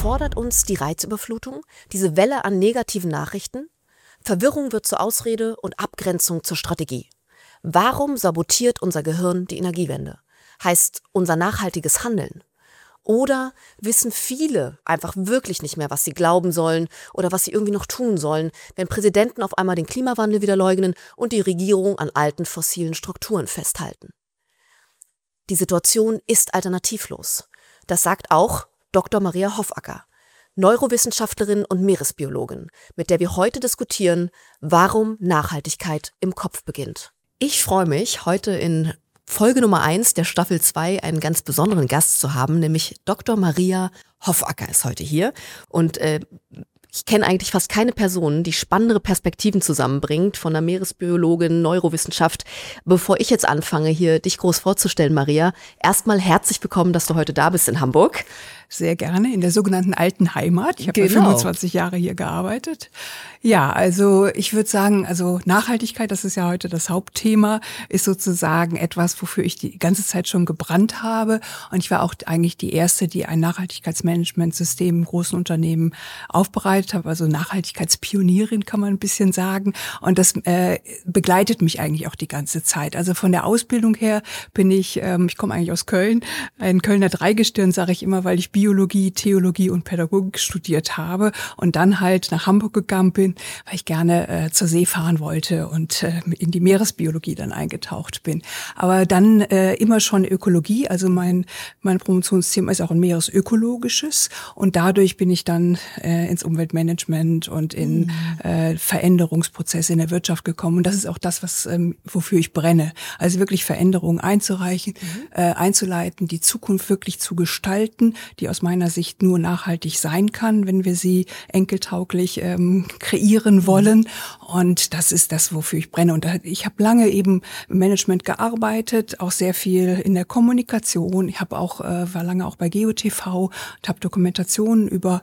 Überfordert uns die Reizüberflutung, diese Welle an negativen Nachrichten? Verwirrung wird zur Ausrede und Abgrenzung zur Strategie. Warum sabotiert unser Gehirn die Energiewende? Heißt unser nachhaltiges Handeln? Oder wissen viele einfach wirklich nicht mehr, was sie glauben sollen oder was sie irgendwie noch tun sollen, wenn Präsidenten auf einmal den Klimawandel wieder leugnen und die Regierung an alten fossilen Strukturen festhalten? Die Situation ist alternativlos. Das sagt auch Dr. Maria Hoffacker, Neurowissenschaftlerin und Meeresbiologin, mit der wir heute diskutieren, warum Nachhaltigkeit im Kopf beginnt. Ich freue mich, heute in Folge Nummer 1 der Staffel 2 einen ganz besonderen Gast zu haben, nämlich Dr. Maria Hoffacker ist heute hier. Und ich kenne eigentlich fast keine Person, die spannendere Perspektiven zusammenbringt von einer Meeresbiologin, Neurowissenschaft. Bevor ich jetzt anfange, hier dich groß vorzustellen, Maria, erstmal herzlich willkommen, dass du heute da bist in Hamburg. Sehr gerne, in der sogenannten alten Heimat. Ich habe 25 Jahre hier gearbeitet. Ja, also ich würde sagen, also Nachhaltigkeit, das ist ja heute das Hauptthema, ist sozusagen etwas, wofür ich die ganze Zeit schon gebrannt habe. Und ich war auch eigentlich die Erste, die ein Nachhaltigkeitsmanagementsystem im großen Unternehmen aufbereitet habe. Also Nachhaltigkeitspionierin kann man ein bisschen sagen. Und das begleitet mich eigentlich auch die ganze Zeit. Also von der Ausbildung her bin ich komme eigentlich aus Köln, ein Kölner Dreigestirn, sage ich immer, weil ich Biologie, Theologie und Pädagogik studiert habe und dann halt nach Hamburg gegangen bin, weil ich gerne zur See fahren wollte und in die Meeresbiologie dann eingetaucht bin. Aber dann immer schon Ökologie, also mein Promotionsthema ist auch ein meeresökologisches und dadurch bin ich dann ins Umweltmanagement und in Veränderungsprozesse in der Wirtschaft gekommen. Und das ist auch das, wofür ich brenne. Also wirklich Veränderungen einzureichen, einzuleiten, die Zukunft wirklich zu gestalten, die aus meiner Sicht nur nachhaltig sein kann, wenn wir sie enkeltauglich kreieren wollen. Und das ist das, wofür ich brenne. Und ich habe lange eben im Management gearbeitet, auch sehr viel in der Kommunikation. Ich habe auch war lange auch bei GeoTV und habe Dokumentationen über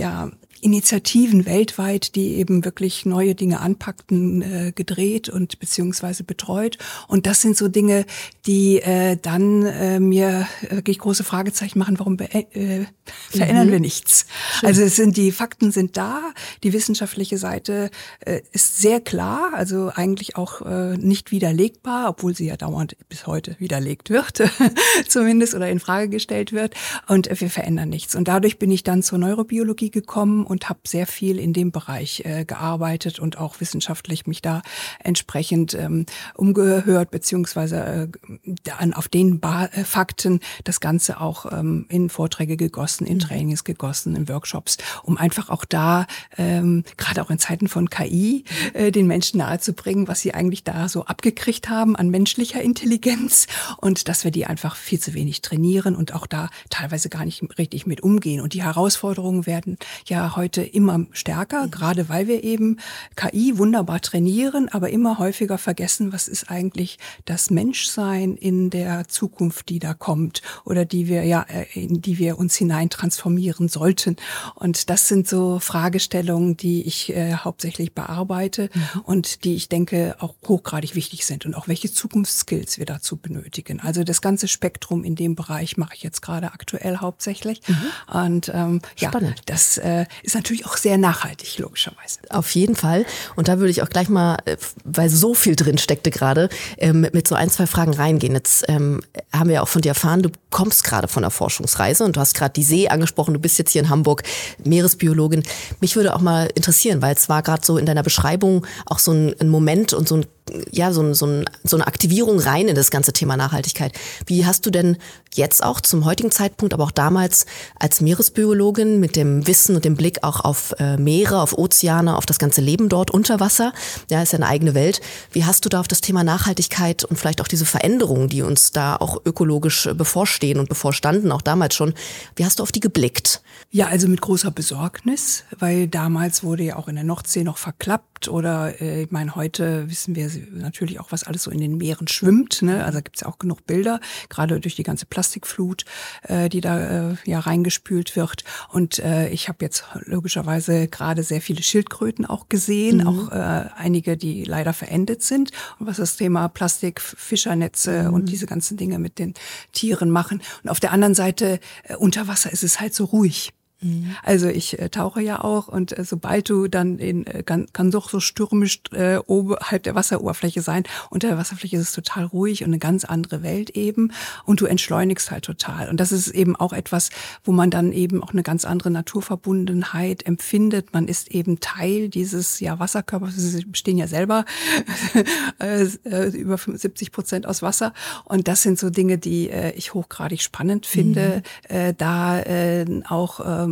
Initiativen weltweit, die eben wirklich neue Dinge anpackten, gedreht und beziehungsweise betreut. Und das sind so Dinge, die dann mir wirklich große Fragezeichen machen, warum verändern wir nichts? Schön. Also die Fakten sind da, die wissenschaftliche Seite ist sehr klar, also eigentlich auch nicht widerlegbar, obwohl sie ja dauernd bis heute widerlegt wird, zumindest, oder in Frage gestellt wird. Und wir verändern nichts. Und dadurch bin ich dann zur Neurobiologie gekommen und habe sehr viel in dem Bereich gearbeitet und auch wissenschaftlich mich da entsprechend umgehört, beziehungsweise auf den Fakten das Ganze auch in Vorträge gegossen, in Trainings gegossen, in Workshops, um einfach auch da, gerade auch in Zeiten von KI, den Menschen nahezubringen, was sie eigentlich da so abgekriegt haben an menschlicher Intelligenz und dass wir die einfach viel zu wenig trainieren und auch da teilweise gar nicht richtig mit umgehen. Und die Herausforderungen werden ja heute immer stärker, gerade weil wir eben KI wunderbar trainieren, aber immer häufiger vergessen, was ist eigentlich das Menschsein in der Zukunft, die da kommt oder in die wir uns hinein transformieren sollten. Und das sind so Fragestellungen, die ich hauptsächlich bearbeite und die ich denke auch hochgradig wichtig sind und auch welche Zukunftsskills wir dazu benötigen. Also das ganze Spektrum in dem Bereich mache ich jetzt gerade aktuell hauptsächlich. Und das ist natürlich auch sehr nachhaltig, logischerweise. Auf jeden Fall. Und da würde ich auch gleich mal, weil so viel drin steckte gerade, mit so ein, zwei Fragen reingehen. Jetzt haben wir ja auch von dir erfahren, du kommst gerade von der Forschungsreise und du hast gerade die See angesprochen, du bist jetzt hier in Hamburg, Meeresbiologin. Mich würde auch mal interessieren, weil es war gerade so in deiner Beschreibung auch so ein Moment und so eine Aktivierung rein in das ganze Thema Nachhaltigkeit. Wie hast du denn jetzt auch zum heutigen Zeitpunkt, aber auch damals als Meeresbiologin mit dem Wissen und dem Blick auch auf Meere, auf Ozeane, auf das ganze Leben dort unter Wasser, ja, ist ja eine eigene Welt. Wie hast du da auf das Thema Nachhaltigkeit und vielleicht auch diese Veränderungen, die uns da auch ökologisch bevorstehen und bevorstanden, auch damals schon, wie hast du auf die geblickt? Ja, also mit großer Besorgnis, weil damals wurde ja auch in der Nordsee noch verklappt oder ich meine, heute wissen wir natürlich auch, was alles so in den Meeren schwimmt, ne? Also gibt's ja auch genug Bilder, gerade durch die ganze Plastikflut, die da reingespült wird. Und ich habe jetzt logischerweise gerade sehr viele Schildkröten auch gesehen, auch einige, die leider verendet sind. Und was das Thema Plastik, Fischernetze und diese ganzen Dinge mit den Tieren machen. Und auf der anderen Seite, unter Wasser ist es halt so ruhig. Also ich tauche ja auch und sobald du dann kann doch so stürmisch oberhalb der Wasseroberfläche sein. Unter der Wasserfläche ist es total ruhig und eine ganz andere Welt eben und du entschleunigst halt total. Und das ist eben auch etwas, wo man dann eben auch eine ganz andere Naturverbundenheit empfindet. Man ist eben Teil dieses Wasserkörpers. Sie bestehen ja selber über 75% aus Wasser. Und das sind so Dinge, die ich hochgradig spannend finde, da auch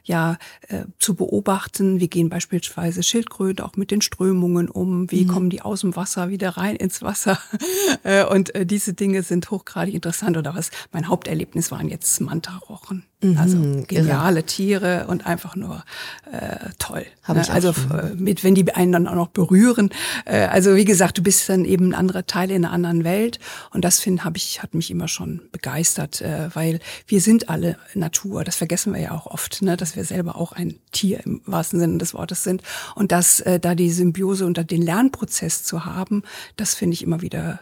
zu beobachten, wie gehen beispielsweise Schildkröten auch mit den Strömungen um, wie kommen die aus dem Wasser wieder rein ins Wasser und diese Dinge sind hochgradig interessant. Oder mein Haupterlebnis waren jetzt Mantarochen. Also geniale Tiere und einfach nur toll. Wenn die einen dann auch noch berühren. Also wie gesagt, du bist dann eben ein anderer Teil in einer anderen Welt und das hat mich immer schon begeistert, weil wir sind alle Natur. Das vergessen wir ja auch oft, ne, dass wir selber auch ein Tier im wahrsten Sinne des Wortes sind und dass da die Symbiose und den Lernprozess zu haben, das finde ich immer wieder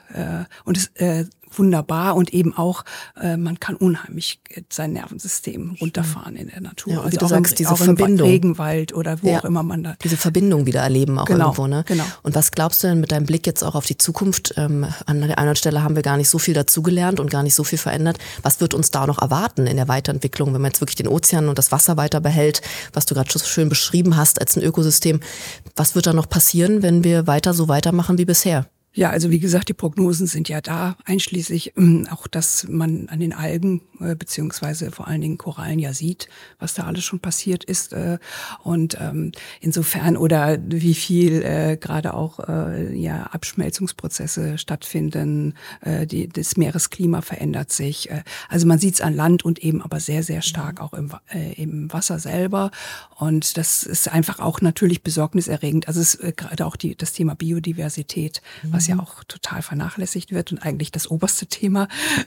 wunderbar und eben auch, man kann unheimlich sein Nervensystem runterfahren in der Natur. Ja, und also wie du sagst, diese Verbindung. Im Regenwald oder wo auch immer man da. Diese Verbindung wieder erleben auch irgendwo, ne? Genau. Und was glaubst du denn mit deinem Blick jetzt auch auf die Zukunft? An der einen oder anderen Stelle haben wir gar nicht so viel dazugelernt und gar nicht so viel verändert. Was wird uns da noch erwarten in der Weiterentwicklung, wenn man jetzt wirklich den Ozean und das Wasser weiter behält, was du gerade schon so schön beschrieben hast als ein Ökosystem? Was wird da noch passieren, wenn wir so weitermachen wie bisher? Ja, also wie gesagt, die Prognosen sind ja da, einschließlich auch, dass man an den Algen beziehungsweise vor allen Dingen Korallen ja sieht, was da alles schon passiert ist und insofern oder wie viel gerade auch Abschmelzungsprozesse stattfinden, das Meeresklima verändert sich. Also man sieht es an Land und eben aber sehr, sehr stark auch im Wasser selber und das ist einfach auch natürlich besorgniserregend. Also es ist gerade auch das Thema Biodiversität, was ja auch total vernachlässigt wird und eigentlich das oberste Thema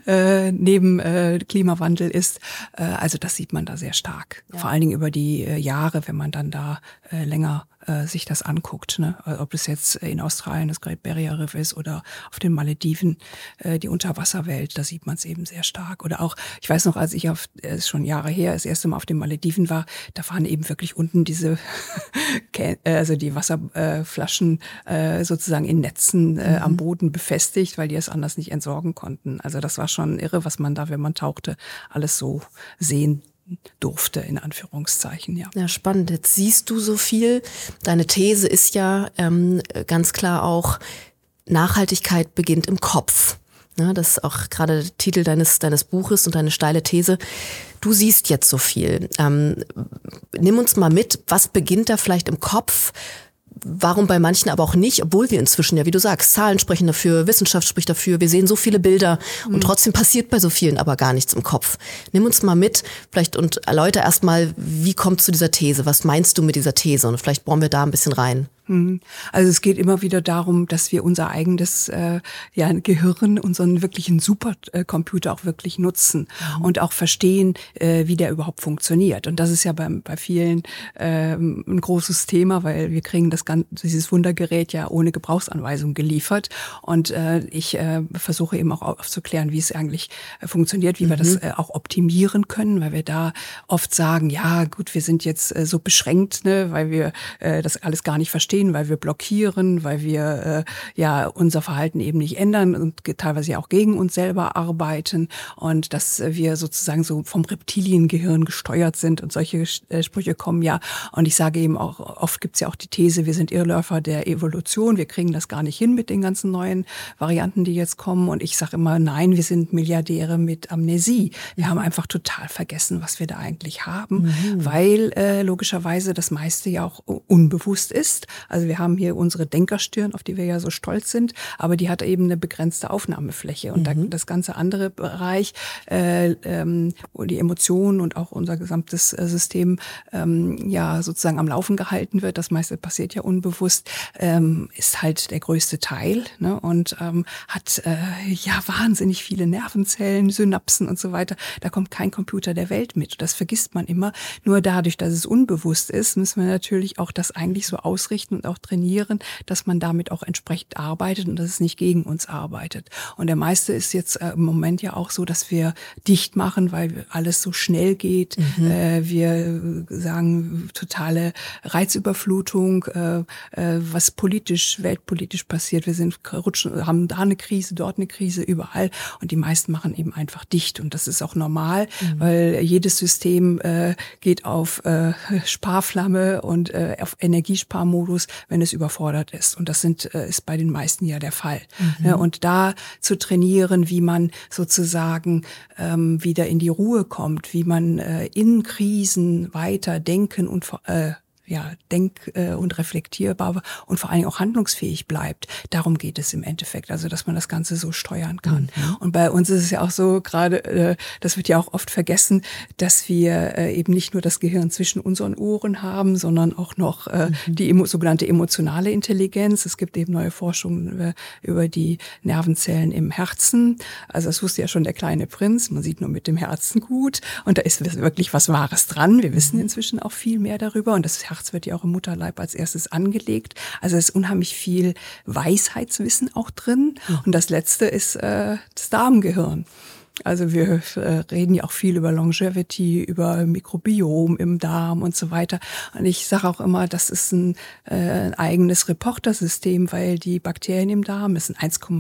neben Klimawandel ist. Also das sieht man da sehr stark. Ja. Vor allen Dingen über die Jahre, wenn man dann da länger sich das anguckt. Ne? Ob es jetzt in Australien das Great Barrier Reef ist oder auf den Malediven die Unterwasserwelt, da sieht man es eben sehr stark. Oder auch, ich weiß noch, als ich schon Jahre her, das erste Mal auf den Malediven war, da waren eben wirklich unten diese, also die Wasserflaschen sozusagen in Netzen am Boden befestigt, weil die es anders nicht entsorgen konnten. Also das war schon irre, was man da, wenn man tauchte, alles so sehen durfte, in Anführungszeichen, ja. Ja, spannend. Jetzt siehst du so viel. Deine These ist ja ganz klar auch, Nachhaltigkeit beginnt im Kopf. Ja, das ist auch gerade der Titel deines Buches und deine steile These. Du siehst jetzt so viel. Nimm uns mal mit, was beginnt da vielleicht im Kopf? Warum bei manchen aber auch nicht, obwohl wir inzwischen, ja wie du sagst, Zahlen sprechen dafür, Wissenschaft spricht dafür, wir sehen so viele Bilder und trotzdem passiert bei so vielen aber gar nichts im Kopf. Nimm uns mal mit vielleicht und erläuter erstmal, wie kommst du zu dieser These? Was meinst du mit dieser These? Und vielleicht bohren wir da ein bisschen rein. Also es geht immer wieder darum, dass wir unser eigenes Gehirn, unseren wirklichen Supercomputer auch wirklich nutzen und auch verstehen, wie der überhaupt funktioniert. Und das ist ja bei vielen ein großes Thema, weil wir kriegen dieses Wundergerät ja ohne Gebrauchsanweisung geliefert. Und ich versuche eben auch aufzuklären, wie es eigentlich funktioniert, wie wir das auch optimieren können, weil wir da oft sagen, ja gut, wir sind jetzt so beschränkt, ne, weil wir das alles gar nicht verstehen, weil wir blockieren, weil wir unser Verhalten eben nicht ändern und teilweise ja auch gegen uns selber arbeiten und dass wir sozusagen so vom Reptiliengehirn gesteuert sind und solche Sprüche kommen ja. Und ich sage eben auch, oft gibt's ja auch die These, wir sind Irrläufer der Evolution, wir kriegen das gar nicht hin mit den ganzen neuen Varianten, die jetzt kommen. Und ich sage immer, nein, wir sind Milliardäre mit Amnesie. Wir haben einfach total vergessen, was wir da eigentlich haben, weil logischerweise das meiste ja auch unbewusst ist. Also wir haben hier unsere Denkerstirn, auf die wir ja so stolz sind, aber die hat eben eine begrenzte Aufnahmefläche. Und das ganze andere Bereich, wo die Emotionen und auch unser gesamtes System sozusagen am Laufen gehalten wird, das meiste passiert ja unbewusst, ist halt der größte Teil, ne? Und hat wahnsinnig viele Nervenzellen, Synapsen und so weiter. Da kommt kein Computer der Welt mit. Das vergisst man immer. Nur dadurch, dass es unbewusst ist, müssen wir natürlich auch das eigentlich so ausrichten möchten und auch trainieren, dass man damit auch entsprechend arbeitet und dass es nicht gegen uns arbeitet. Und der meiste ist jetzt im Moment ja auch so, dass wir dicht machen, weil alles so schnell geht. Wir sagen totale Reizüberflutung, was weltpolitisch passiert. Wir haben da eine Krise, dort eine Krise, überall. Und die meisten machen eben einfach dicht. Und das ist auch normal, weil jedes System geht auf Sparflamme und auf Energiesparmodus, wenn es überfordert ist. Und das ist bei den meisten ja der Fall. Und da zu trainieren, wie man sozusagen wieder in die Ruhe kommt, wie man in Krisen weiter denken und und reflektierbar und vor allen Dingen auch handlungsfähig bleibt. Darum geht es im Endeffekt, also dass man das Ganze so steuern kann. Und bei uns ist es ja auch so, gerade, das wird ja auch oft vergessen, dass wir eben nicht nur das Gehirn zwischen unseren Ohren haben, sondern auch noch die sogenannte emotionale Intelligenz. Es gibt eben neue Forschungen über die Nervenzellen im Herzen. Also das wusste ja schon der kleine Prinz, man sieht nur mit dem Herzen gut. Und da ist wirklich was Wahres dran. Wir wissen inzwischen auch viel mehr darüber und das Herz wird ja auch im Mutterleib als erstes angelegt. Also es ist unheimlich viel Weisheitswissen auch drin. Und das Letzte ist das Darmgehirn. Also wir reden ja auch viel über Longevity, über Mikrobiom im Darm und so weiter. Und ich sage auch immer, das ist ein eigenes Reportersystem, weil die Bakterien im Darm, das sind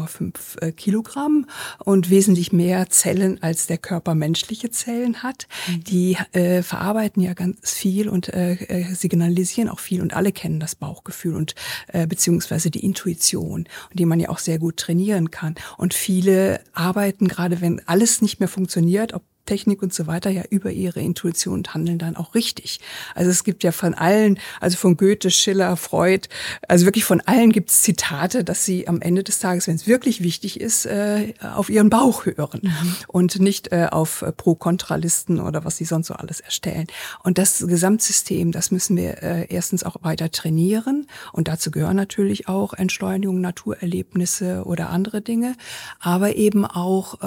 1,5 Kilogramm und wesentlich mehr Zellen, als der Körper menschliche Zellen hat. Die verarbeiten ja ganz viel und signalisieren auch viel. Und alle kennen das Bauchgefühl und beziehungsweise die Intuition, die man ja auch sehr gut trainieren kann. Und viele arbeiten, gerade wenn alles nicht mehr funktioniert, ob Technik und so weiter, ja über ihre Intuition und handeln dann auch richtig. Also es gibt ja von allen, also von Goethe, Schiller, Freud, also wirklich von allen gibt es Zitate, dass sie am Ende des Tages, wenn es wirklich wichtig ist, auf ihren Bauch hören und nicht auf Pro-Kontra-Listen oder was sie sonst so alles erstellen. Und das Gesamtsystem, das müssen wir erstens auch weiter trainieren und dazu gehören natürlich auch Entschleunigung, Naturerlebnisse oder andere Dinge, aber eben auch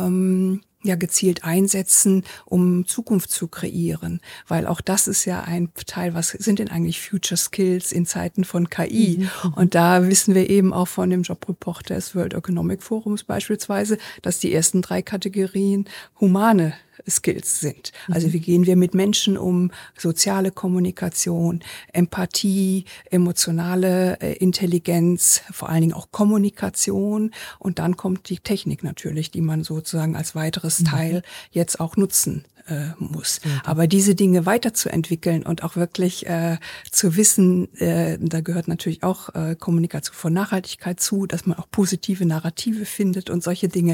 gezielt einsetzen, um Zukunft zu kreieren. Weil auch das ist ja ein Teil, was sind denn eigentlich Future Skills in Zeiten von KI? Und da wissen wir eben auch von dem Jobreport des World Economic Forums beispielsweise, dass die ersten 3 Kategorien humane Skills sind. Also wie gehen wir mit Menschen um, soziale Kommunikation, Empathie, emotionale Intelligenz, vor allen Dingen auch Kommunikation und dann kommt die Technik natürlich, die man sozusagen als weiteres Teil jetzt auch nutzen muss. Aber diese Dinge weiterzuentwickeln und auch wirklich zu wissen, da gehört natürlich auch Kommunikation von Nachhaltigkeit zu, dass man auch positive Narrative findet und solche Dinge.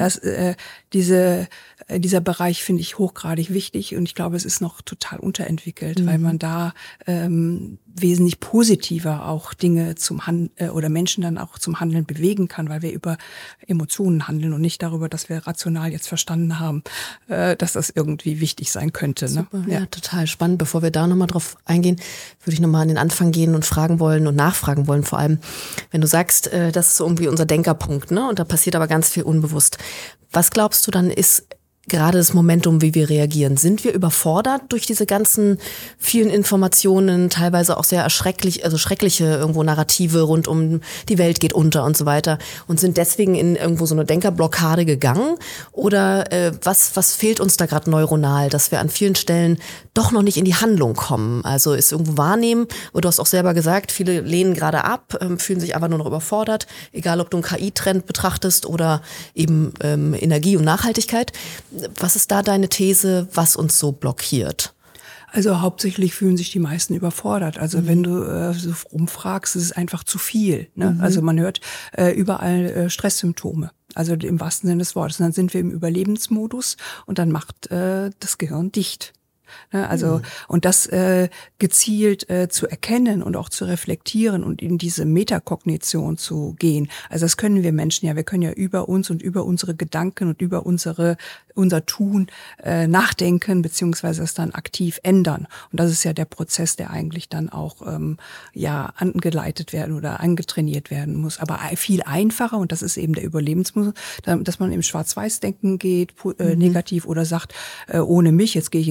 Dieser Bereich finde ich hochgradig wichtig und ich glaube, es ist noch total unterentwickelt, weil man da wesentlich positiver auch Dinge oder Menschen dann auch zum Handeln bewegen kann, weil wir über Emotionen handeln und nicht darüber, dass wir rational jetzt verstanden haben, dass das irgendwie wichtig sein könnte. Ne? Super, ja, total spannend. Bevor wir da nochmal drauf eingehen, würde ich nochmal an den Anfang gehen und fragen wollen und nachfragen wollen, vor allem, wenn du sagst, das ist so irgendwie unser Denkerpunkt, ne? Und da passiert aber ganz viel unbewusst. Was glaubst du dann ist gerade das Momentum, wie wir reagieren? Sind wir überfordert durch diese ganzen vielen Informationen, teilweise auch sehr schreckliche irgendwo Narrative rund um die Welt geht unter und so weiter und sind deswegen in irgendwo so eine Denkerblockade gegangen? Oder was fehlt uns da gerade neuronal, dass wir an vielen Stellen doch noch nicht in die Handlung kommen? Also ist irgendwo wahrnehmen, und du hast auch selber gesagt, viele lehnen gerade ab, fühlen sich einfach nur noch überfordert, egal ob du einen KI-Trend betrachtest oder eben Energie und Nachhaltigkeit. Was ist da deine These, was uns so blockiert? Also hauptsächlich fühlen sich die meisten überfordert. Also wenn du so rumfragst, ist es einfach zu viel. Ne? Also man hört überall Stresssymptome. Also im wahrsten Sinne des Wortes. Und dann sind wir im Überlebensmodus und dann macht das Gehirn dicht. Also und das gezielt zu erkennen und auch zu reflektieren und in diese Metakognition zu gehen. Also das können wir Menschen ja. Wir können ja über uns und über unsere Gedanken und über unser Tun nachdenken beziehungsweise es dann aktiv ändern. Und das ist ja der Prozess, der eigentlich dann auch angeleitet werden oder angetrainiert werden muss. Aber viel einfacher und das ist eben der Überlebensmodus, dass man im Schwarz-Weiß-Denken geht, negativ oder sagt, ohne mich, jetzt gehe ich ins Privat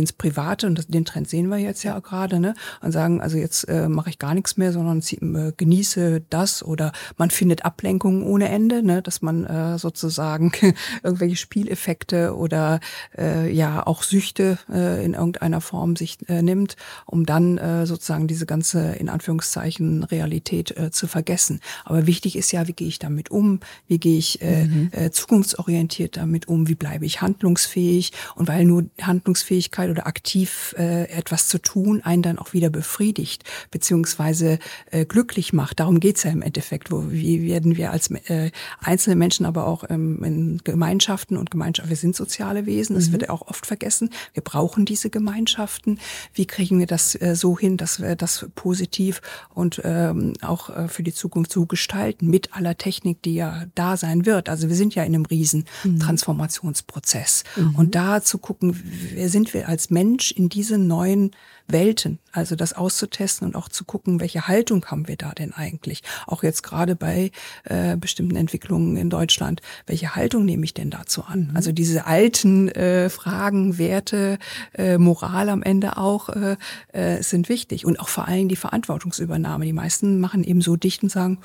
warte, und den Trend sehen wir jetzt ja gerade, ne, und sagen, also jetzt mache ich gar nichts mehr, sondern genieße das, oder man findet Ablenkungen ohne Ende, ne, dass man sozusagen irgendwelche Spieleffekte oder ja auch Süchte in irgendeiner Form sich nimmt, um dann sozusagen diese ganze, in Anführungszeichen, Realität zu vergessen. Aber wichtig ist ja, wie gehe ich damit um, wie gehe ich zukunftsorientiert damit um, wie bleibe ich handlungsfähig, und weil nur Handlungsfähigkeit oder aktiv etwas zu tun einen dann auch wieder befriedigt, beziehungsweise glücklich macht. Darum geht's ja im Endeffekt. Wie werden wir als einzelne Menschen, aber auch in Gemeinschaften und Gemeinschaften, wir sind soziale Wesen, das wird ja auch oft vergessen. Wir brauchen diese Gemeinschaften. Wie kriegen wir das so hin, dass wir das positiv und auch für die Zukunft so gestalten, mit aller Technik, die ja da sein wird. Also wir sind ja in einem riesen Transformationsprozess. Und da zu gucken, wer sind wir als Mensch in diesen neuen Welten, also das auszutesten und auch zu gucken, welche Haltung haben wir da denn eigentlich? Auch jetzt gerade bei bestimmten Entwicklungen in Deutschland, welche Haltung nehme ich denn dazu an? Also diese alten Fragen, Werte, Moral am Ende auch sind wichtig, und auch vor allem die Verantwortungsübernahme. Die meisten machen eben so dicht und sagen,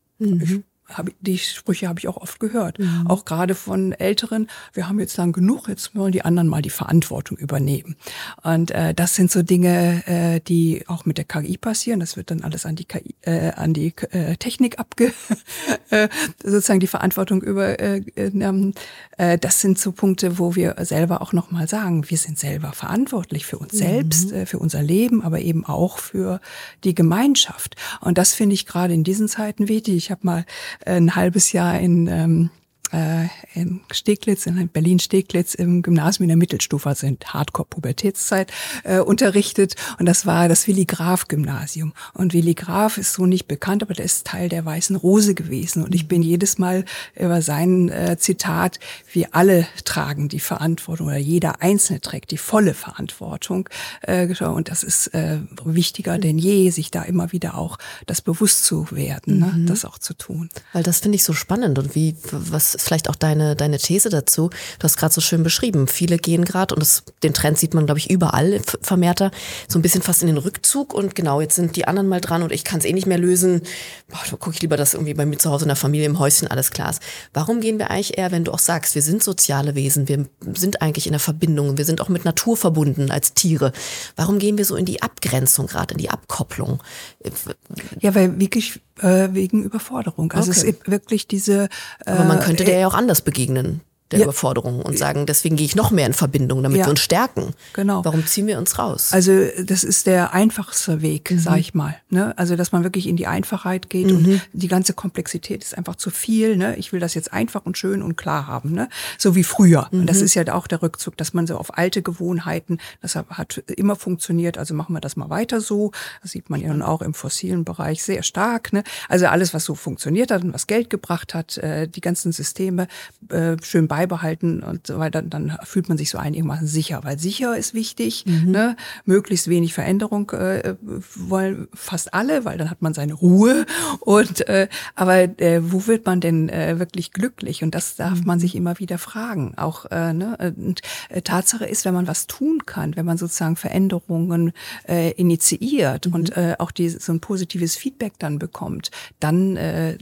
die Sprüche habe ich auch oft gehört. Auch gerade von Älteren, wir haben jetzt lang genug, jetzt wollen die anderen mal die Verantwortung übernehmen. Und das sind so Dinge, die auch mit der KI passieren. Das wird dann alles an die KI, an die Technik sozusagen die Verantwortung übernommen. Das sind so Punkte, wo wir selber auch nochmal sagen, wir sind selber verantwortlich für uns selbst, für unser Leben, aber eben auch für die Gemeinschaft. Und das finde ich gerade in diesen Zeiten wichtig. Ich habe mal ein halbes Jahr in Steglitz, in Berlin-Steglitz im Gymnasium in der Mittelstufe, also in Hardcore-Pubertätszeit, unterrichtet. Und das war das Willi-Graf-Gymnasium. Und Willi Graf ist so nicht bekannt, aber der ist Teil der Weißen Rose gewesen. Und ich bin jedes Mal über sein Zitat, wir alle tragen die Verantwortung, oder jeder Einzelne trägt die volle Verantwortung. Und das ist wichtiger denn je, sich da immer wieder auch das bewusst zu werden, ne, das auch zu tun. Weil das finde ich so spannend, und was ist vielleicht auch deine These dazu? Du hast gerade so schön beschrieben, viele gehen gerade, und den Trend sieht man, glaube ich, überall vermehrter, so ein bisschen fast in den Rückzug, und genau, jetzt sind die anderen mal dran und ich kann es eh nicht mehr lösen. Da gucke ich lieber, dass irgendwie bei mir zu Hause in der Familie im Häuschen alles klar ist. Warum gehen wir eigentlich eher, wenn du auch sagst, wir sind soziale Wesen, wir sind eigentlich in der Verbindung, wir sind auch mit Natur verbunden als Tiere. Warum gehen wir so in die Abgrenzung gerade, in die Abkopplung? Ja, weil wirklich wegen Überforderung. Also es ist wirklich diese... Aber man könnte der ja auch anders begegnen, der Überforderung, und sagen, deswegen gehe ich noch mehr in Verbindung, damit wir uns stärken. Genau. Warum ziehen wir uns raus? Also das ist der einfachste Weg, sag ich mal. Ne? Also dass man wirklich in die Einfachheit geht, und die ganze Komplexität ist einfach zu viel. Ne? Ich will das jetzt einfach und schön und klar haben, ne? So wie früher. Und das ist ja auch der Rückzug, dass man so auf alte Gewohnheiten, das hat immer funktioniert, also machen wir das mal weiter so. Das sieht man ja nun auch im fossilen Bereich sehr stark. Ne? Also alles, was so funktioniert hat und was Geld gebracht hat, die ganzen Systeme schön beibehalten und so weiter, dann fühlt man sich so einigermaßen sicher, weil sicher ist wichtig, ne? Möglichst wenig Veränderung wollen fast alle, weil dann hat man seine Ruhe, und aber wo wird man denn wirklich glücklich? Und das darf man sich immer wieder fragen. Auch ne? Und Tatsache ist, wenn man was tun kann, wenn man sozusagen Veränderungen initiiert und auch so ein positives Feedback dann bekommt, dann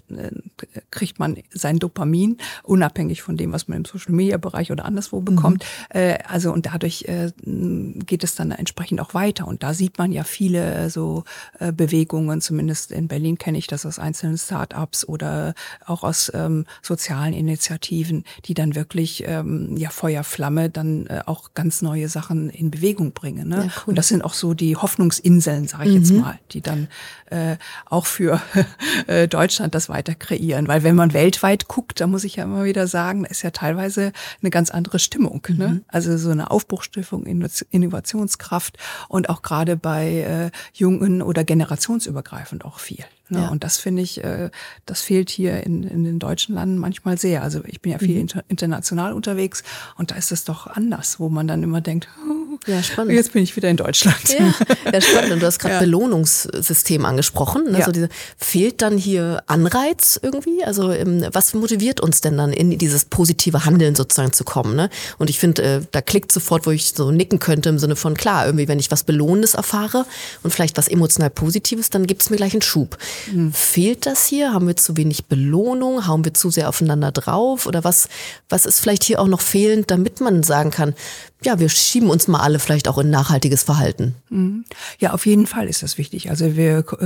kriegt man sein Dopamin, unabhängig von dem, was man im Social-Media-Bereich oder anderswo bekommt. Also und dadurch geht es dann entsprechend auch weiter. Und da sieht man ja viele so Bewegungen, zumindest in Berlin kenne ich das aus einzelnen Start-ups oder auch aus sozialen Initiativen, die dann wirklich Feuerflamme dann auch ganz neue Sachen in Bewegung bringen. Ne? Ja, cool. Und das sind auch so die Hoffnungsinseln, sage ich jetzt mal, die dann auch für Deutschland das weiter kreieren. Weil wenn man weltweit guckt, da muss ich ja immer wieder sagen, ist ja teilweise eine ganz andere Stimmung. Ne? Also so eine Aufbruchsstimmung, Innovationskraft, und auch gerade bei jungen oder generationsübergreifend auch viel. Ne? Ja. Und das finde ich, das fehlt hier in den deutschen Landen manchmal sehr. Also ich bin ja viel international unterwegs, und da ist es doch anders, wo man dann immer denkt, Ja, spannend. Und jetzt bin ich wieder in Deutschland. Ja, spannend. Und du hast gerade Belohnungssystem angesprochen. Also fehlt dann hier Anreiz irgendwie? Also was motiviert uns denn dann in dieses positive Handeln sozusagen zu kommen? Ne? Und ich finde, da klickt sofort, wo ich so nicken könnte im Sinne von, klar, irgendwie, wenn ich was Belohnendes erfahre und vielleicht was emotional Positives, dann gibt es mir gleich einen Schub. Fehlt das hier? Haben wir zu wenig Belohnung? Hauen wir zu sehr aufeinander drauf? Oder was ist vielleicht hier auch noch fehlend, damit man sagen kann, ja, wir schieben uns mal alle vielleicht auch in nachhaltiges Verhalten. Ja, auf jeden Fall ist das wichtig. Also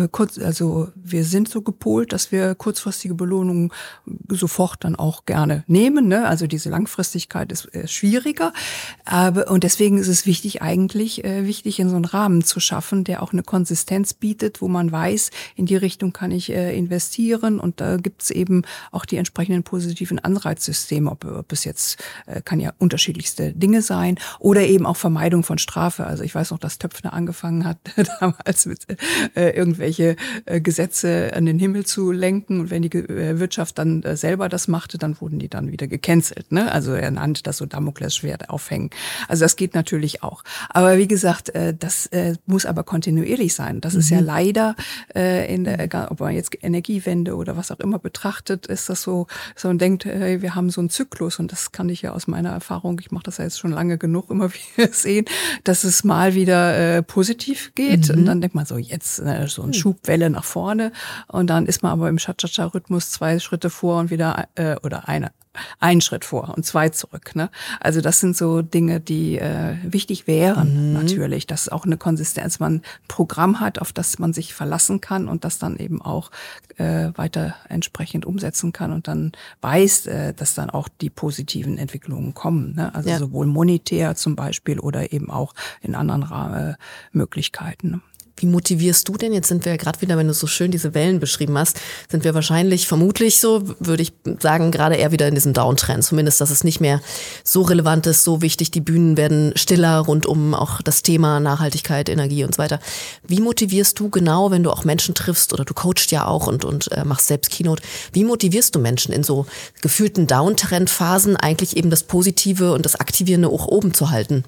wir sind so gepolt, dass wir kurzfristige Belohnungen sofort dann auch gerne nehmen. Ne? Also diese Langfristigkeit ist schwieriger. Und deswegen ist es wichtig, in so einen Rahmen zu schaffen, der auch eine Konsistenz bietet, wo man weiß, in die Richtung kann ich investieren. Und da gibt es eben auch die entsprechenden positiven Anreizsysteme, ob es jetzt kann ja unterschiedlichste Dinge sein. Oder eben auch Vermeidung von Strafe. Also ich weiß noch, dass Töpfner angefangen hat, damals mit irgendwelche Gesetze an den Himmel zu lenken. Und wenn die Wirtschaft dann selber das machte, dann wurden die dann wieder gecancelt. Ne? Also er nannte das so Damoklesschwert aufhängen. Also das geht natürlich auch. Aber wie gesagt, das muss aber kontinuierlich sein. Das ist ja leider, ob man jetzt Energiewende oder was auch immer betrachtet, ist das so, dass man denkt, hey, wir haben so einen Zyklus. Und das kann ich ja aus meiner Erfahrung, ich mache das ja jetzt schon lange genug, immer wieder sehen, dass es mal wieder positiv geht. Und dann denkt man so, jetzt so ein Schubwelle nach vorne. Und dann ist man aber im Cha-Cha-Cha-Rhythmus 2 Schritte vor und wieder oder einen Schritt vor und 2 zurück. Ne? Also das sind so Dinge, die wichtig wären natürlich, dass auch eine Konsistenz, man ein Programm hat, auf das man sich verlassen kann und das dann eben auch weiter entsprechend umsetzen kann und dann weiß, dass dann auch die positiven Entwicklungen kommen. Ne? Also sowohl monetär zum Beispiel oder eben auch in anderen Möglichkeiten. Ne? Wie motivierst du denn? Jetzt sind wir ja gerade wieder, wenn du so schön diese Wellen beschrieben hast, sind wir vermutlich so, würde ich sagen, gerade eher wieder in diesem Downtrend. Zumindest, dass es nicht mehr so relevant ist, so wichtig. Die Bühnen werden stiller rund um auch das Thema Nachhaltigkeit, Energie und so weiter. Wie motivierst du genau, wenn du auch Menschen triffst oder du coachst ja auch und machst selbst Keynote, wie motivierst du Menschen in so gefühlten Downtrend-Phasen eigentlich eben das Positive und das Aktivierende auch oben zu halten?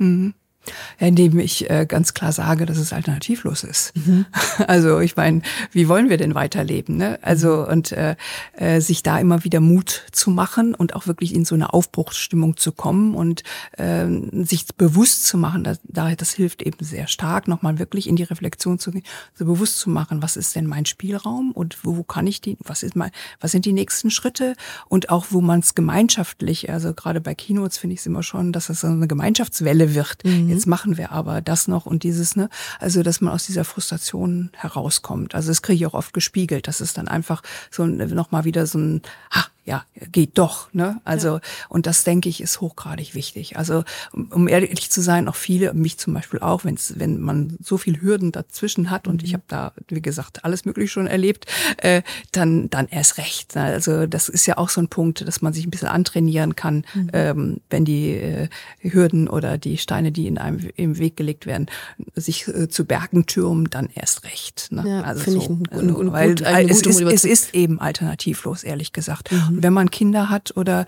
Indem ich ganz klar sage, dass es alternativlos ist. Also ich meine, wie wollen wir denn weiterleben? Ne? Also und sich da immer wieder Mut zu machen und auch wirklich in so eine Aufbruchsstimmung zu kommen und sich bewusst zu machen, das hilft eben sehr stark, nochmal wirklich in die Reflexion zu gehen, so bewusst zu machen, was ist denn mein Spielraum und wo kann ich was sind die nächsten Schritte und auch wo man es gemeinschaftlich, also gerade bei Keynotes finde ich es immer schon, dass das so eine Gemeinschaftswelle wird. Jetzt machen wir aber das noch und dieses, ne? Also, dass man aus dieser Frustration herauskommt. Also, das kriege ich auch oft gespiegelt. Das ist dann einfach so nochmal wieder so ein, geht doch, ne? Also, und das, denke ich, ist hochgradig wichtig. Also, um ehrlich zu sein, auch viele, mich zum Beispiel auch, wenn man so viel Hürden dazwischen hat und ich habe da, wie gesagt, alles Mögliche schon erlebt, dann erst recht. Ne? Also, das ist ja auch so ein Punkt, dass man sich ein bisschen antrainieren kann, wenn die Hürden oder die Steine, die in einem im Weg gelegt werden, sich zu Bergen türmen, dann erst recht. Ne? Ja, also finde so, es ist eben alternativlos, ehrlich gesagt. Und wenn man Kinder hat oder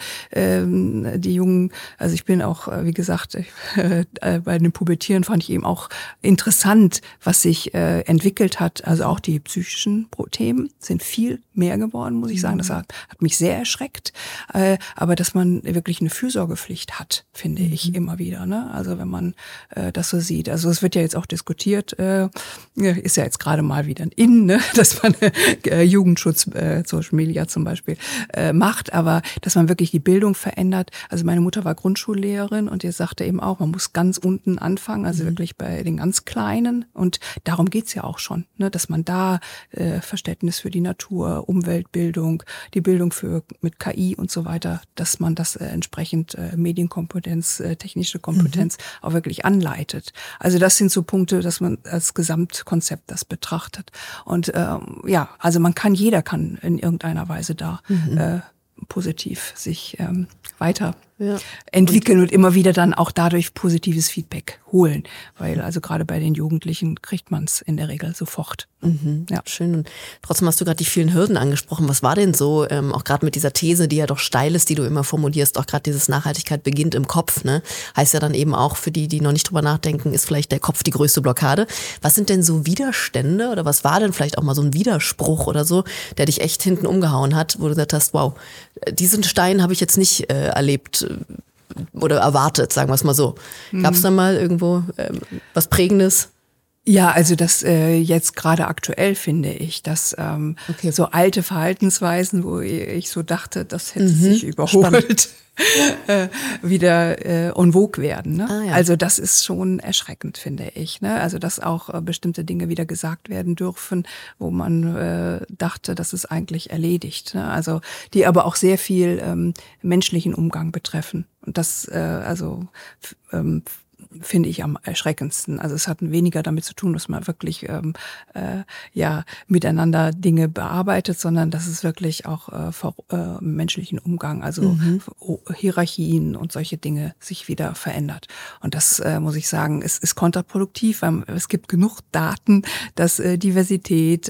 die Jungen, also ich bin auch, wie gesagt, bei den Pubertieren fand ich eben auch interessant, was sich entwickelt hat. Also auch die psychischen Themen sind viel mehr geworden, muss ich sagen. Das hat mich sehr erschreckt. Aber dass man wirklich eine Fürsorgepflicht hat, finde ich immer wieder. Ne? Also wenn man das so sieht. Also es wird ja jetzt auch diskutiert, ist ja jetzt gerade mal wieder in, ne? Dass man Jugendschutz, Social Media zum Beispiel, macht, aber dass man wirklich die Bildung verändert. Also meine Mutter war Grundschullehrerin und die sagte eben auch, man muss ganz unten anfangen, also wirklich bei den ganz Kleinen und darum geht's ja auch schon, ne? Dass man da Verständnis für die Natur, Umweltbildung, die Bildung mit KI und so weiter, dass man das entsprechend Medienkompetenz, technische Kompetenz auch wirklich anleitet. Also das sind so Punkte, dass man als Gesamtkonzept das betrachtet. Und also jeder kann in irgendeiner Weise da positiv sich weiter entwickeln und immer wieder dann auch dadurch positives Feedback holen. Weil also gerade bei den Jugendlichen kriegt man es in der Regel sofort. Ja. Schön. Und trotzdem hast du gerade die vielen Hürden angesprochen. Was war denn so, auch gerade mit dieser These, die ja doch steil ist, die du immer formulierst, auch gerade dieses Nachhaltigkeit beginnt im Kopf, ne? Heißt ja dann eben auch für die, die noch nicht drüber nachdenken, ist vielleicht der Kopf die größte Blockade. Was sind denn so Widerstände oder was war denn vielleicht auch mal so ein Widerspruch oder so, der dich echt hinten umgehauen hat, wo du gesagt hast, wow, diesen Stein habe ich jetzt nicht erlebt oder erwartet, sagen wir es mal so. Gab es da mal irgendwo was Prägendes? Ja, also das jetzt gerade aktuell finde ich, dass so alte Verhaltensweisen, wo ich so dachte, das hätte sich überholt, wieder en vogue werden. Ne? Ja. Also das ist schon erschreckend, finde ich. Ne? Also dass auch bestimmte Dinge wieder gesagt werden dürfen, wo man dachte, das ist eigentlich erledigt. Ne? Also die aber auch sehr viel menschlichen Umgang betreffen. Und das finde ich am erschreckendsten. Also es hat weniger damit zu tun, dass man wirklich miteinander Dinge bearbeitet, sondern dass es wirklich auch menschlichen Umgang, also Hierarchien und solche Dinge sich wieder verändert. Und das muss ich sagen, ist kontraproduktiv, weil es gibt genug Daten, dass Diversität,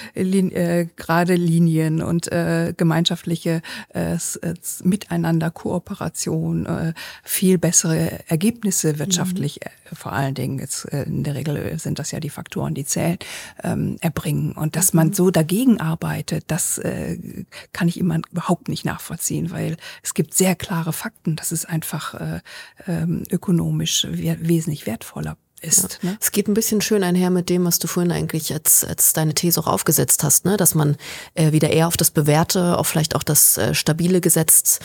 gerade Linien und gemeinschaftliche Miteinander, Kooperation, viel bessere Ergebnisse wirtschaftlich vor allen Dingen, jetzt in der Regel sind das ja die Faktoren, die zählen, erbringen. Und dass man so dagegen arbeitet, das kann ich immer überhaupt nicht nachvollziehen, weil es gibt sehr klare Fakten, dass es einfach ökonomisch wesentlich wertvoller ist. Ja. Ne? Es geht ein bisschen schön einher mit dem, was du vorhin eigentlich als deine These auch aufgesetzt hast, ne? Dass man wieder eher auf das Bewährte, auf vielleicht auch das Stabile gesetzt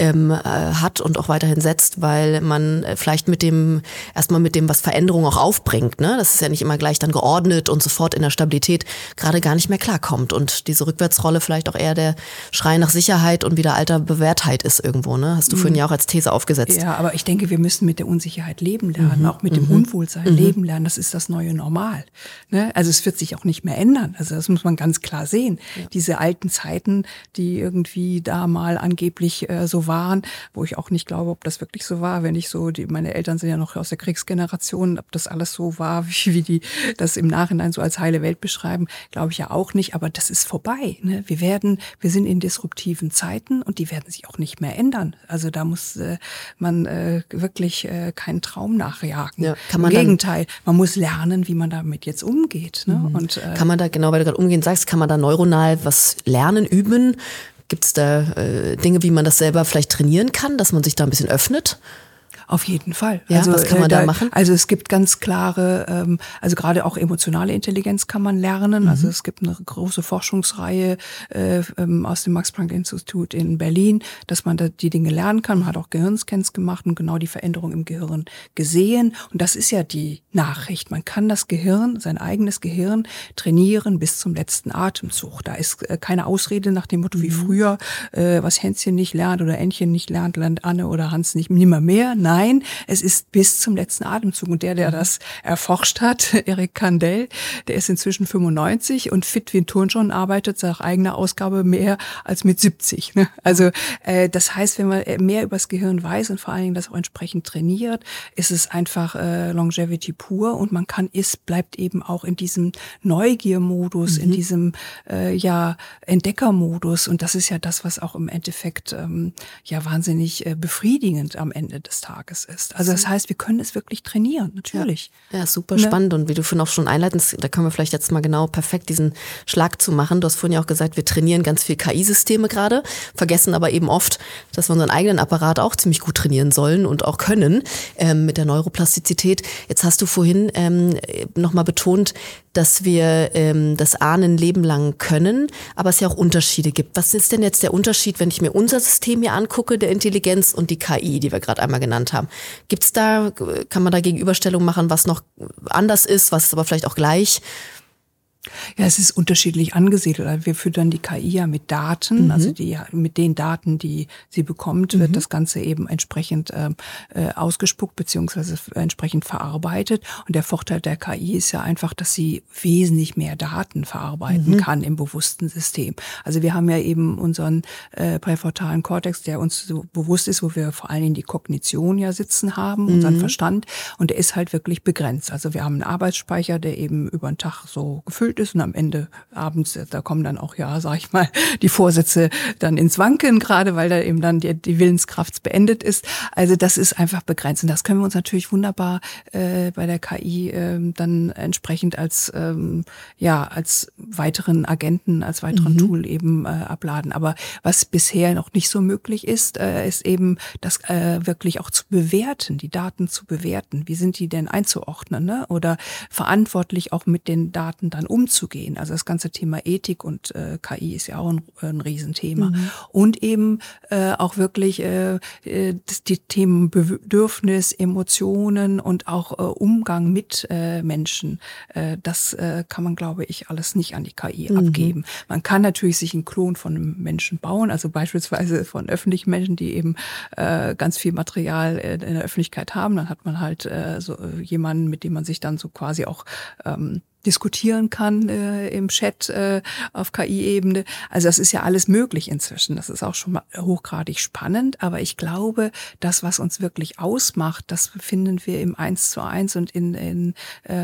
hat und auch weiterhin setzt, weil man vielleicht erstmal mit dem, was Veränderung auch aufbringt, ne? Das ist ja nicht immer gleich dann geordnet und sofort in der Stabilität gerade gar nicht mehr klarkommt und diese Rückwärtsrolle vielleicht auch eher der Schrei nach Sicherheit und wieder alter Bewährtheit ist irgendwo, ne? Hast du vorhin ja auch als These aufgesetzt. Ja, aber ich denke, wir müssen mit der Unsicherheit leben lernen, auch mit dem Unwohlsein leben lernen, das ist das neue Normal. Ne? Also es wird sich auch nicht mehr ändern. Also das muss man ganz klar sehen. Ja. Diese alten Zeiten, die irgendwie da mal angeblich so waren, wo ich auch nicht glaube, ob das wirklich so war, wenn ich so, meine Eltern sind ja noch aus der Kriegsgeneration, ob das alles so war, wie die das im Nachhinein so als heile Welt beschreiben, glaube ich ja auch nicht. Aber das ist vorbei. Ne? Wir sind in disruptiven Zeiten und die werden sich auch nicht mehr ändern. Also da muss man wirklich keinen Traum nachjagen. Ja, Im Gegenteil, man muss lernen, wie man damit jetzt umgeht. Ne? Und, kann man da, genau, weil du gerade umgehen sagst, kann man da neuronal was lernen, üben? Gibt es da Dinge, wie man das selber vielleicht trainieren kann, dass man sich da ein bisschen öffnet? Auf jeden Fall. Ja, also, was kann man da machen? Also es gibt ganz klare, also gerade auch emotionale Intelligenz kann man lernen. Also es gibt eine große Forschungsreihe aus dem Max-Planck-Institut in Berlin, dass man da die Dinge lernen kann. Man hat auch Gehirnscans gemacht und genau die Veränderung im Gehirn gesehen. Und das ist ja die Nachricht. Man kann das Gehirn, sein eigenes Gehirn trainieren bis zum letzten Atemzug. Da ist keine Ausrede nach dem Motto wie früher, was Hänschen nicht lernt oder Ännchen nicht lernt Anne oder Hans nicht nimmer mehr. Nein, es ist bis zum letzten Atemzug. Und der das erforscht hat, Eric Kandel, der ist inzwischen 95 und fit wie ein Turnschuh, arbeitet nach eigener Ausgabe mehr als mit 70. Ne? Also das heißt, wenn man mehr über das Gehirn weiß und vor allen Dingen das auch entsprechend trainiert, ist es einfach Longevity pur und man bleibt eben auch in diesem Neugiermodus, in diesem Entdeckermodus. Und das ist ja das, was auch im Endeffekt wahnsinnig befriedigend am Ende des Tages ist. Also das heißt, wir können es wirklich trainieren, natürlich. Ja, super spannend. Und wie du vorhin auch schon einleitend, da können wir vielleicht jetzt mal genau perfekt diesen Schlag zu machen. Du hast vorhin ja auch gesagt, wir trainieren ganz viel KI-Systeme gerade, vergessen aber eben oft, dass wir unseren eigenen Apparat auch ziemlich gut trainieren sollen und auch können mit der Neuroplastizität. Jetzt hast du vorhin nochmal betont, dass wir das Ahnen Leben lang können, aber es ja auch Unterschiede gibt. Was ist denn jetzt der Unterschied, wenn ich mir unser System hier angucke, der Intelligenz und die KI, die wir gerade einmal genannt haben? Kann man da Gegenüberstellungen machen, was noch anders ist, was ist aber vielleicht auch gleich? Ja, es ist unterschiedlich angesiedelt. Wir füttern die KI ja mit Daten, also mit den Daten, die sie bekommt, wird das Ganze eben entsprechend ausgespuckt beziehungsweise entsprechend verarbeitet. Und der Vorteil der KI ist ja einfach, dass sie wesentlich mehr Daten verarbeiten kann im bewussten System. Also wir haben ja eben unseren präfrontalen Kortex, der uns so bewusst ist, wo wir vor allen Dingen die Kognition ja sitzen haben, unseren Verstand. Und der ist halt wirklich begrenzt. Also wir haben einen Arbeitsspeicher, der eben über den Tag so gefüllt ist und am Ende abends, da kommen dann auch, ja, sag ich mal, die Vorsätze dann ins Wanken, gerade weil da eben dann die Willenskraft beendet ist. Also das ist einfach begrenzt und das können wir uns natürlich wunderbar bei der KI dann entsprechend als weiteren Agenten, als weiteren Tool eben abladen. Aber was bisher noch nicht so möglich ist, ist eben das wirklich auch zu bewerten, die Daten zu bewerten. Wie sind die denn einzuordnen, ne? Oder verantwortlich auch mit den Daten dann umzugehen. Also das ganze Thema Ethik und KI ist ja auch ein Riesenthema. Und eben auch wirklich die Themen Bedürfnis, Emotionen und auch Umgang mit Menschen. Das kann man, glaube ich, alles nicht an die KI abgeben. Man kann natürlich sich einen Klon von einem Menschen bauen, also beispielsweise von öffentlichen Menschen, die eben ganz viel Material in der Öffentlichkeit haben. Dann hat man halt so jemanden, mit dem man sich dann so quasi auch diskutieren kann im Chat auf KI-Ebene. Also das ist ja alles möglich inzwischen. Das ist auch schon mal hochgradig spannend. Aber ich glaube, das, was uns wirklich ausmacht, das finden wir im 1:1 und in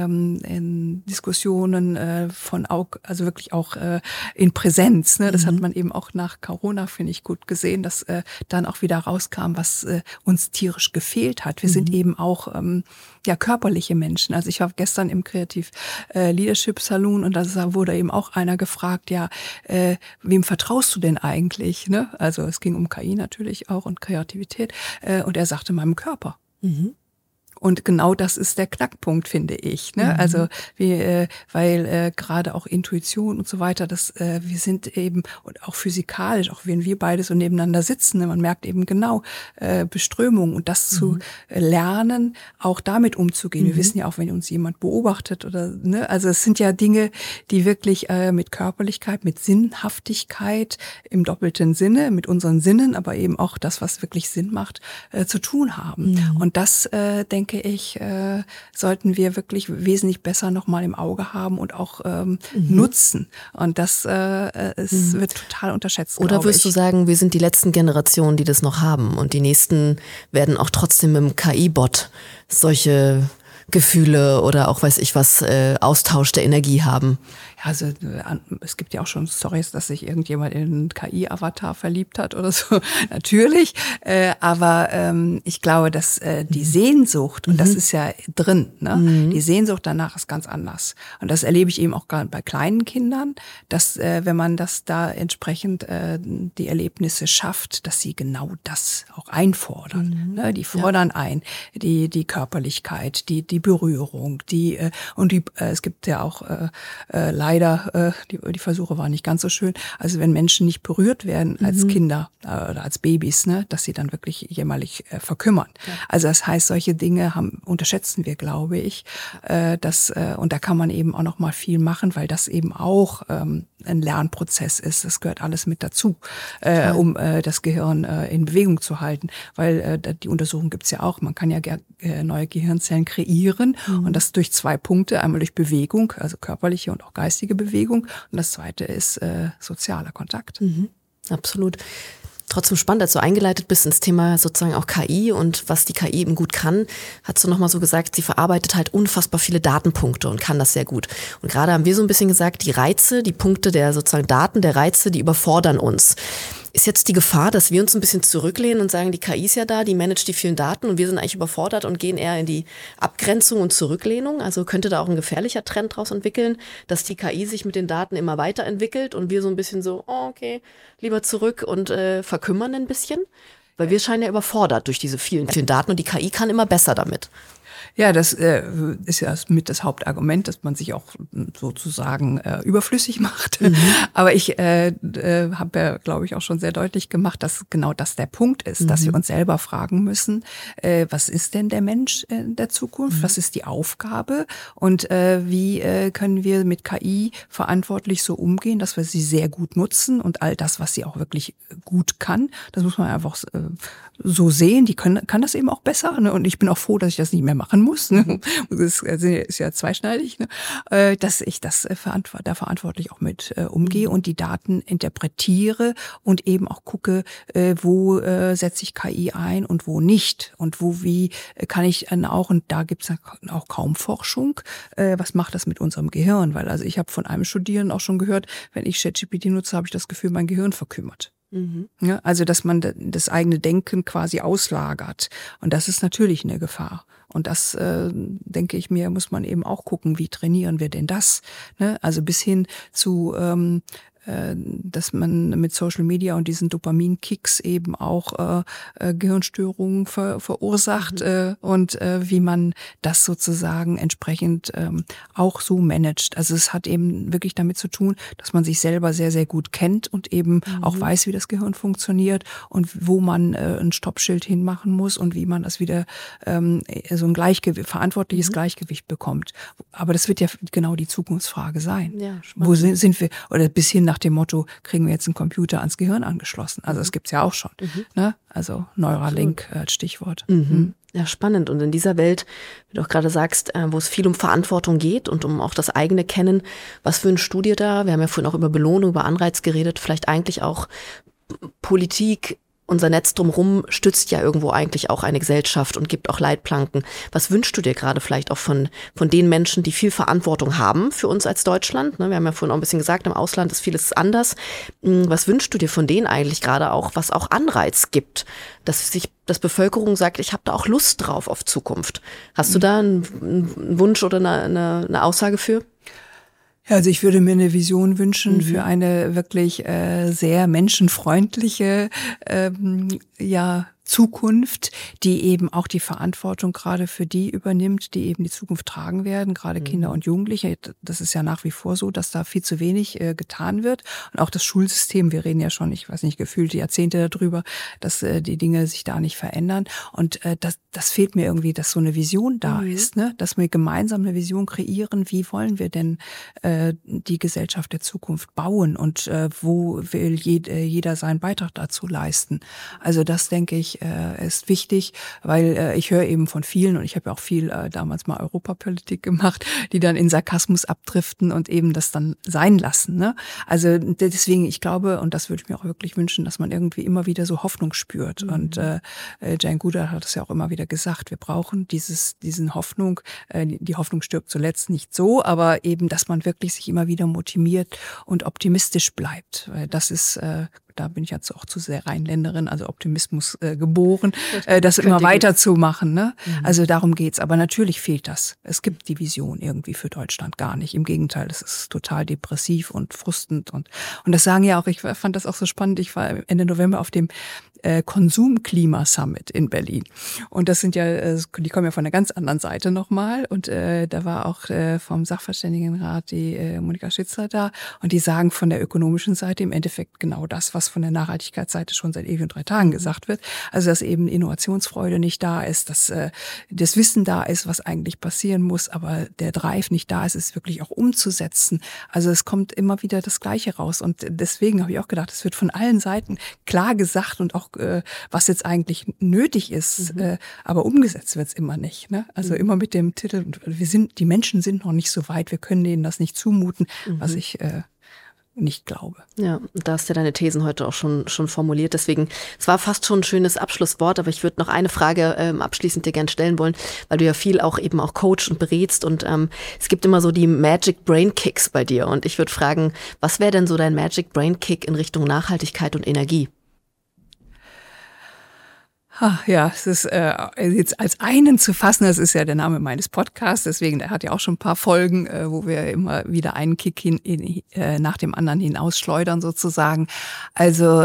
Diskussionen also wirklich auch in Präsenz. Ne? Das hat man eben auch nach Corona, finde ich, gut gesehen, dass dann auch wieder rauskam, was uns tierisch gefehlt hat. Wir sind eben auch körperliche Menschen. Also ich war gestern im Kreativ Leadership Saloon und da wurde eben auch einer gefragt, wem vertraust du denn eigentlich? Ne? Also es ging um KI natürlich auch und Kreativität und er sagte meinem Körper. Und genau das ist der Knackpunkt, finde ich. Ne? Also weil gerade auch Intuition und so weiter, wir sind eben und auch physikalisch, auch wenn wir beide so nebeneinander sitzen, ne? Man merkt eben genau Beströmung und das zu lernen, auch damit umzugehen. Wir wissen ja auch, wenn uns jemand beobachtet oder ne, also es sind ja Dinge, die wirklich mit Körperlichkeit, mit Sinnhaftigkeit im doppelten Sinne, mit unseren Sinnen, aber eben auch das, was wirklich Sinn macht, zu tun haben. Und das denke ich, sollten wir wirklich wesentlich besser nochmal im Auge haben und auch nutzen. Und das wird total unterschätzt. Oder würdest du sagen, wir sind die letzten Generationen, die das noch haben und die nächsten werden auch trotzdem mit dem KI-Bot solche Gefühle oder auch weiß ich was, Austausch der Energie haben? Ja, also es gibt ja auch schon Storys, dass sich irgendjemand in einen KI-Avatar verliebt hat oder so, natürlich. Aber ich glaube, dass die Sehnsucht, und das ist ja drin, ne? Die Sehnsucht danach ist ganz anders. Und das erlebe ich eben auch gerade bei kleinen Kindern, dass wenn man das da entsprechend die Erlebnisse schafft, dass sie genau das auch einfordern. Ne? Die fordern ein, die Körperlichkeit, die Berührung, es gibt ja auch leider, die Versuche waren nicht ganz so schön. Also wenn Menschen nicht berührt werden als Kinder oder als Babys, ne, dass sie dann wirklich jämmerlich verkümmern. Ja. Also das heißt, solche Dinge unterschätzen wir, glaube ich. Und da kann man eben auch noch mal viel machen, weil das eben auch ein Lernprozess ist. Das gehört alles mit dazu, um das Gehirn in Bewegung zu halten. Weil die Untersuchung gibt's ja auch. Man kann ja neue Gehirnzellen kreieren und das durch 2 Punkte. Einmal durch Bewegung, also körperliche und auch geistige Bewegung. Und das zweite ist sozialer Kontakt. Absolut. Trotzdem spannend, als du eingeleitet bist ins Thema sozusagen auch KI und was die KI eben gut kann, hast du nochmal so gesagt, sie verarbeitet halt unfassbar viele Datenpunkte und kann das sehr gut. Und gerade haben wir so ein bisschen gesagt, die Reize, die Punkte der sozusagen Daten, der Reize, die überfordern uns. Ist jetzt die Gefahr, dass wir uns ein bisschen zurücklehnen und sagen, die KI ist ja da, die managt die vielen Daten und wir sind eigentlich überfordert und gehen eher in die Abgrenzung und Zurücklehnung? Also könnte da auch ein gefährlicher Trend draus entwickeln, dass die KI sich mit den Daten immer weiterentwickelt und wir so ein bisschen so, okay, lieber zurück und verkümmern ein bisschen? Weil wir scheinen ja überfordert durch diese vielen Daten und die KI kann immer besser damit. Ja, das ist ja mit das Hauptargument, dass man sich auch sozusagen überflüssig macht. Aber ich habe ja, glaube ich, auch schon sehr deutlich gemacht, dass genau das der Punkt ist, dass wir uns selber fragen müssen, was ist denn der Mensch in der Zukunft? Was ist die Aufgabe? Und wie können wir mit KI verantwortlich so umgehen, dass wir sie sehr gut nutzen und all das, was sie auch wirklich gut kann, das muss man einfach so sehen. Die kann das eben auch besser. Ne? Und ich bin auch froh, dass ich das nicht mehr machen muss. Ne? Das ist ja zweischneidig, ne? Dass ich da verantwortlich auch mit umgehe und die Daten interpretiere und eben auch gucke, wo setze ich KI ein und wo nicht. Und wie kann ich auch, und da gibt es auch kaum Forschung, was macht das mit unserem Gehirn? Weil also ich habe von einem Studierenden auch schon gehört, wenn ich ChatGPT nutze, habe ich das Gefühl, mein Gehirn verkümmert. Ja, also dass man das eigene Denken quasi auslagert. Und das ist natürlich eine Gefahr. Und das, denke ich mir, muss man eben auch gucken, wie trainieren wir denn das? Ne? Also bis hin zu dass man mit Social Media und diesen Dopaminkicks eben auch Gehirnstörungen verursacht und wie man das sozusagen entsprechend auch so managt. Also es hat eben wirklich damit zu tun, dass man sich selber sehr, sehr gut kennt und eben auch weiß, wie das Gehirn funktioniert und wo man ein Stoppschild hinmachen muss und wie man das wieder so ein verantwortliches Gleichgewicht bekommt. Aber das wird ja genau die Zukunftsfrage sein. Ja, wo sind wir, oder bis hin nach dem Motto, kriegen wir jetzt einen Computer ans Gehirn angeschlossen? Also das gibt's ja auch schon. Ne? Also Neuralink als Stichwort. Ja, spannend. Und in dieser Welt, wie du auch gerade sagst, wo es viel um Verantwortung geht und um auch das eigene Kennen, was wünschst du dir da? Wir haben ja vorhin auch über Belohnung, über Anreiz geredet, vielleicht eigentlich auch Politik. Unser Netz drumherum stützt ja irgendwo eigentlich auch eine Gesellschaft und gibt auch Leitplanken. Was wünschst du dir gerade vielleicht auch von den Menschen, die viel Verantwortung haben für uns als Deutschland? Wir haben ja vorhin auch ein bisschen gesagt, im Ausland ist vieles anders. Was wünschst du dir von denen eigentlich gerade auch, was auch Anreiz gibt, dass Bevölkerung sagt, ich habe da auch Lust drauf auf Zukunft? Hast du da einen Wunsch oder eine Aussage für? Ja, also ich würde mir eine Vision wünschen für eine wirklich sehr menschenfreundliche Zukunft, die eben auch die Verantwortung gerade für die übernimmt, die eben die Zukunft tragen werden, gerade Kinder und Jugendliche. Das ist ja nach wie vor so, dass da viel zu wenig getan wird. Und auch das Schulsystem, wir reden ja schon, ich weiß nicht, gefühlte Jahrzehnte darüber, dass die Dinge sich da nicht verändern. Und das fehlt mir irgendwie, dass so eine Vision da ist, ne? Dass wir gemeinsam eine Vision kreieren, wie wollen wir denn die Gesellschaft der Zukunft bauen und wo will jeder seinen Beitrag dazu leisten. Also das, denke ich, ist wichtig, weil ich höre eben von vielen, und ich habe ja auch viel damals mal Europapolitik gemacht, die dann in Sarkasmus abdriften und eben das dann sein lassen. Ne? Also deswegen, ich glaube, und das würde ich mir auch wirklich wünschen, dass man irgendwie immer wieder so Hoffnung spürt. Und Jane Goodall hat es ja auch immer wieder gesagt, wir brauchen diesen Hoffnung, die Hoffnung stirbt zuletzt, nicht so, aber eben, dass man wirklich sich immer wieder motiviert und optimistisch bleibt. Weil das ist da bin ich jetzt auch zu sehr Rheinländerin, also Optimismus geboren, das immer weiterzumachen. Ne? Also darum geht's. Aber natürlich fehlt das. Es gibt die Vision irgendwie für Deutschland gar nicht. Im Gegenteil, es ist total depressiv und frustend. Und das sagen ja auch, ich fand das auch so spannend, ich war Ende November auf dem Konsumklima-Summit in Berlin. Und das sind ja, die kommen ja von einer ganz anderen Seite nochmal. Und da war auch vom Sachverständigenrat die Monika Schitzler da. Und die sagen von der ökonomischen Seite im Endeffekt genau das, was von der Nachhaltigkeitsseite schon seit ewig und 3 Tagen gesagt wird. Also dass eben Innovationsfreude nicht da ist, dass das Wissen da ist, was eigentlich passieren muss, aber der Drive nicht da ist, es wirklich auch umzusetzen. Also es kommt immer wieder das Gleiche raus. Und deswegen habe ich auch gedacht, es wird von allen Seiten klar gesagt und auch was jetzt eigentlich nötig ist, aber umgesetzt wird es immer nicht. Ne? Also immer mit dem Titel, die Menschen sind noch nicht so weit, wir können denen das nicht zumuten, was ich nicht glaube. Ja, da hast du deine Thesen heute auch schon formuliert. Deswegen, es war fast schon ein schönes Abschlusswort, aber ich würde noch eine Frage abschließend dir gerne stellen wollen, weil du ja viel auch eben auch coachst und berätst und es gibt immer so die Magic Brain Kicks bei dir und ich würde fragen, was wäre denn so dein Magic Brain Kick in Richtung Nachhaltigkeit und Energie? Ja, es ist jetzt als einen zu fassen, das ist ja der Name meines Podcasts, deswegen, der hat ja auch schon ein paar Folgen, wo wir immer wieder einen Kick nach dem anderen hinausschleudern sozusagen. Also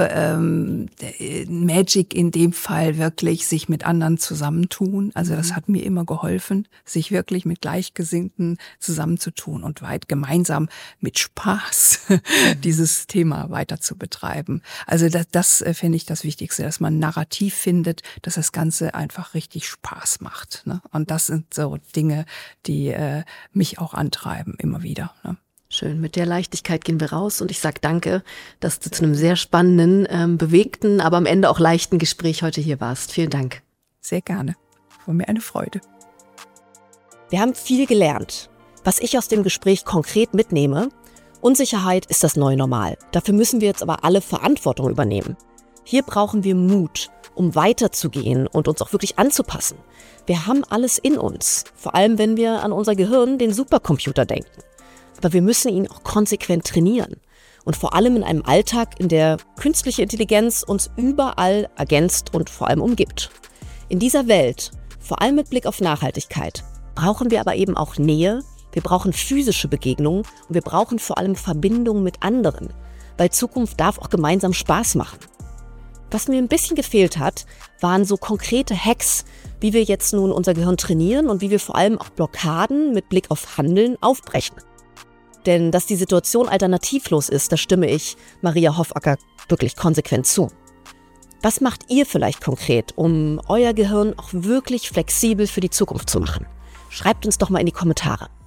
Magic in dem Fall wirklich sich mit anderen zusammentun. Also das hat mir immer geholfen, sich wirklich mit Gleichgesinnten zusammenzutun und gemeinsam mit Spaß dieses Thema weiter zu betreiben. Also das finde ich das Wichtigste, dass man ein Narrativ findet, dass das Ganze einfach richtig Spaß macht. Ne? Und das sind so Dinge, die mich auch antreiben, immer wieder. Ne? Schön, mit der Leichtigkeit gehen wir raus und ich sage danke, dass du zu einem sehr spannenden, bewegten, aber am Ende auch leichten Gespräch heute hier warst. Vielen Dank. Sehr gerne. War mir eine Freude. Wir haben viel gelernt. Was ich aus dem Gespräch konkret mitnehme: Unsicherheit ist das neue Normal. Dafür müssen wir jetzt aber alle Verantwortung übernehmen. Hier brauchen wir Mut, um weiterzugehen und uns auch wirklich anzupassen. Wir haben alles in uns, vor allem wenn wir an unser Gehirn, den Supercomputer, denken. Aber wir müssen ihn auch konsequent trainieren. Und vor allem in einem Alltag, in der künstliche Intelligenz uns überall ergänzt und vor allem umgibt. In dieser Welt, vor allem mit Blick auf Nachhaltigkeit, brauchen wir aber eben auch Nähe, wir brauchen physische Begegnungen und wir brauchen vor allem Verbindungen mit anderen. Weil Zukunft darf auch gemeinsam Spaß machen. Was mir ein bisschen gefehlt hat, waren so konkrete Hacks, wie wir jetzt nun unser Gehirn trainieren und wie wir vor allem auch Blockaden mit Blick auf Handeln aufbrechen. Denn dass die Situation alternativlos ist, da stimme ich Maria Hoffacker wirklich konsequent zu. Was macht ihr vielleicht konkret, um euer Gehirn auch wirklich flexibel für die Zukunft zu machen? Schreibt uns doch mal in die Kommentare.